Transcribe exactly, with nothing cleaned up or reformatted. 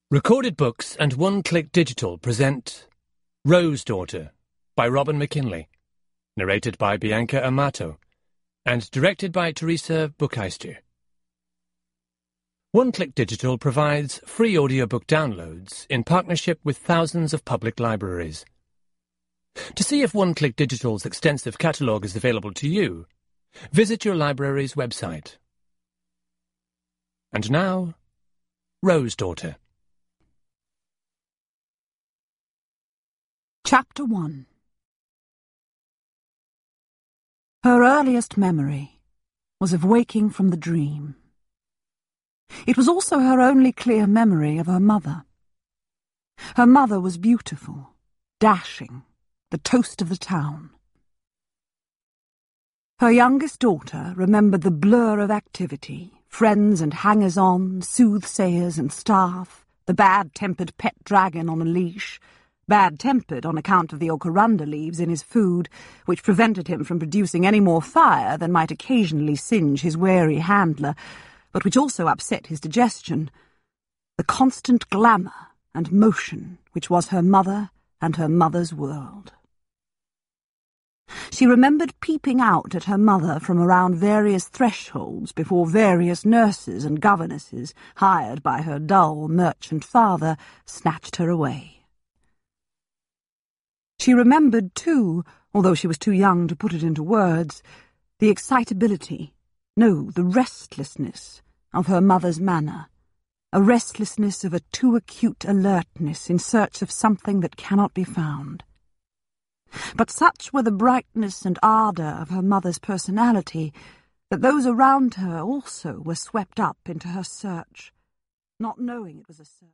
Recorded Books and One Click Digital present Rose Daughter by Robin McKinley, narrated by Bianca Amato, and directed by Teresa Bucheister. One Click Digital provides free audiobook downloads in partnership with thousands of public libraries. To see if One Click Digital's extensive catalogue is available to you, visit your library's website. And now, Rose Daughter. Chapter one. Her earliest memory was of waking from the dream. It was also her only clear memory of her mother. Her mother was beautiful, dashing, the toast of the town. Her youngest daughter remembered the blur of activity, friends and hangers-on, soothsayers and staff, the bad-tempered pet dragon on a leash, bad-tempered on account of the ocarunda leaves in his food, which prevented him from producing any more fire than might occasionally singe his wary handler, but which also upset his digestion, the constant glamour and motion which was her mother and her mother's world. She remembered peeping out at her mother from around various thresholds before various nurses and governesses, hired by her dull merchant father, snatched her away. She remembered, too, although she was too young to put it into words, the excitability, no, the restlessness of her mother's manner, a restlessness of a too acute alertness in search of something that cannot be found. But such were the brightness and ardour of her mother's personality that those around her also were swept up into her search, not knowing it was a search.